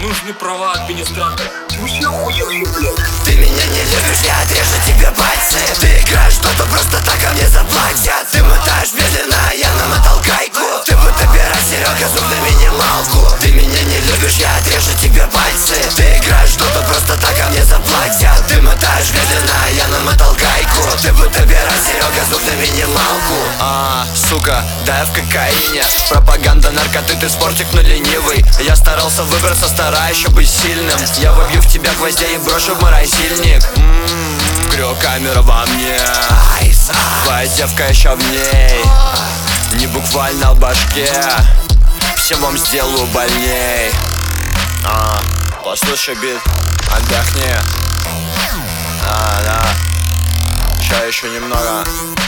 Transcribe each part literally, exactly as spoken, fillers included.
Нужны права администратора. Вообще охуенный, блядь. Ты меня не любишь, я отрежу тебе пальцы. Ты играешь что-то просто так, а мне заплатят. Ты мотаешь медленно, а я намотал гайку. Ты будто пера, Серега, звук на минималку. Ты меня не любишь, я отрежу тебе пальцы. Ты играешь что-то просто так, а мне заплатят. Ты мотаешь медленно, а я намотал гайку. Ты будто пера, Серега, звук на минималку. А, сука, да я в кокаине. Пропаганда, наркоты, ты спортик, но ленивый. Я старался выбраться, стараюсь еще быть сильным. Я вобью в тебя гвоздей и брошу в морозильник. Ммм, крю-камера во мне. Твоя девка еще в ней. Не буквально в башке. Всем вам сделаю больней. А, послушай бит, отдохни. А, да. Еще, еще немного.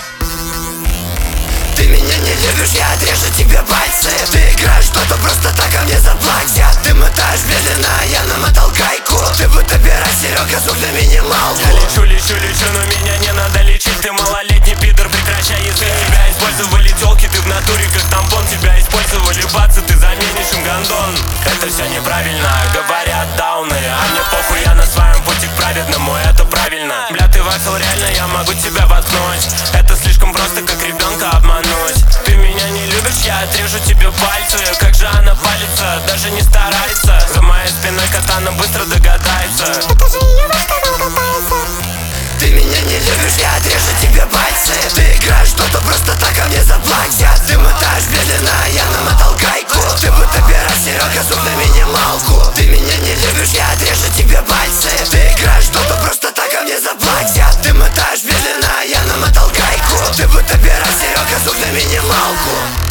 Ты меня не любишь, я отрежу тебе пальцы. Ты играешь что-то просто так, а мне заплатят. Ты мотаешь медленно, а я намотал гайку. Ты будто пера, Серега, звук на минималку. Я лечу, лечу, лечу, но меня не надо лечить. Ты малолетний пидор, прекращай язык. Тебя использовали тёлки, ты в натуре как тампон. Тебя использовали бацы, ты заменишь им гондон. Это все неправильно, говорят дауны. А мне похуй, я на своем пути к праведному, это правильно. Бля, ты вафел, реально я могу тебя воткнуть. Это слишком просто, как ребенка обмануть. Ты меня не любишь, я отрежу тебе пальцы. Как же она палится, даже не старается. За моей спиной катана быстро догадается. Это же ее башка там катается. Ты меня не любишь, я отрежу тебе пальцы. Ты играешь что-то просто так, а мне заплатят. Ты мотаешь медленно, а я намотал гайку. Ты будто пера, Серега, звук на минималку. Ты меня не любишь, я отрежу тебе пальцы. Ты играешь что-то просто так, а мне заплатят. Ты мотаешь медленно, а я намотал гайку. Ты будто пера, Серега, звук на минималку.